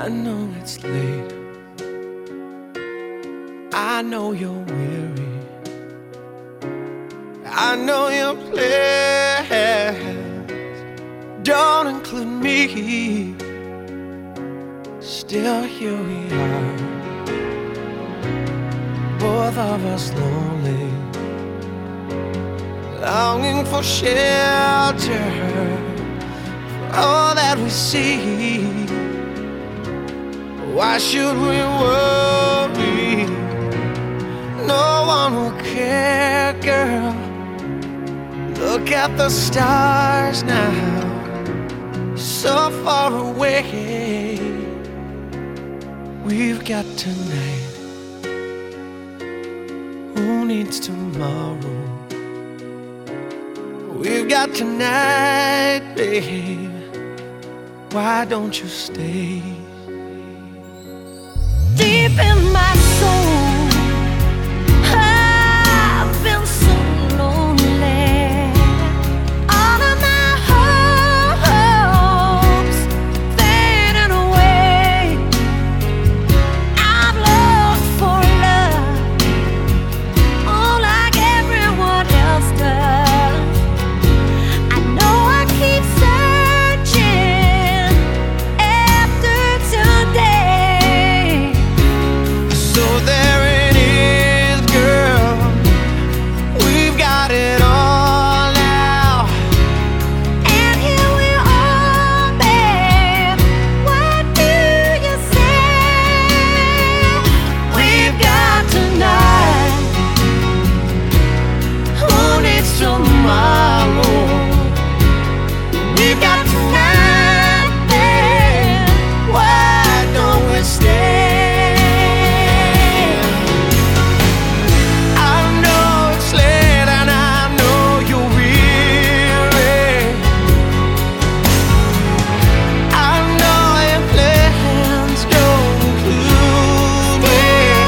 I know it's late, I know you're weary, I know your plans don't include me. Still here we are, both of us lonely, longing for shelter, for all that we see. Why should we worry? No one will care, girl. Look at the stars now, so far away. We've got tonight, who needs tomorrow? We've got tonight, babe, why don't you stay? Deep in my soul, I've been so lonely. All of my hopes fading away. I've looked for love, oh, like everyone else does. I know I keep searching after today. So there it is, girl, we've got it all now. And here we are, babe, what do you say? We've got tonight, who needs tomorrow? We've got tonight, babe, why don't we stay? I know it's late and I know you're weary, I know your plans don't include me.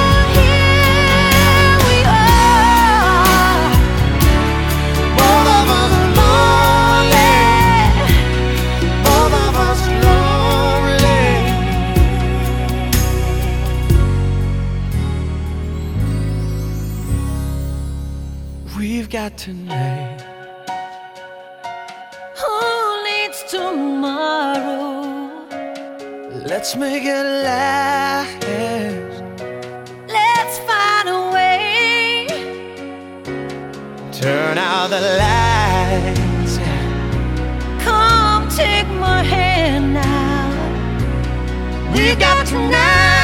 Here we are, Both of us lonely, both of us lonely. We've got tonight, who needs tomorrow? let's make it last. Let's find a way. Turn out the lights, Come take my hand now. we've got tonight.